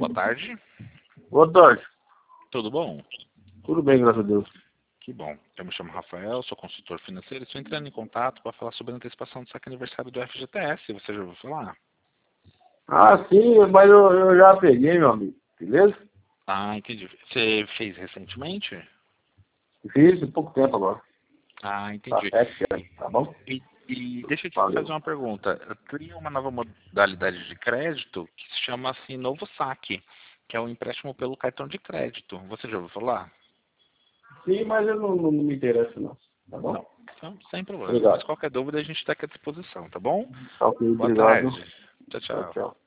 boa tarde. Boa tarde. Tudo bom? Tudo bem, graças a Deus. Que bom. Eu me chamo Rafael, sou consultor financeiro. Estou entrando em contato para falar sobre a antecipação do saque aniversário do FGTS. Você já ouviu falar? Ah, sim, mas eu já peguei, meu amigo. Beleza? Ah, entendi. Você fez recentemente? Fiz há pouco tempo agora. Ah, Tá entendi. certo, tá bom? E deixa eu te Valeu. fazer uma pergunta. Tem uma nova modalidade de crédito que se chama assim Novo Saque, que é o empréstimo pelo cartão de crédito. Você já ouviu falar? Sim, mas eu não me interesso, não. Tá Não. bom? Então, sem problema. Mas Obrigado. qualquer dúvida a gente está aqui à disposição, tá bom? Ok, Boa obrigado. tarde. Tchau, Tchau, tchau. tchau.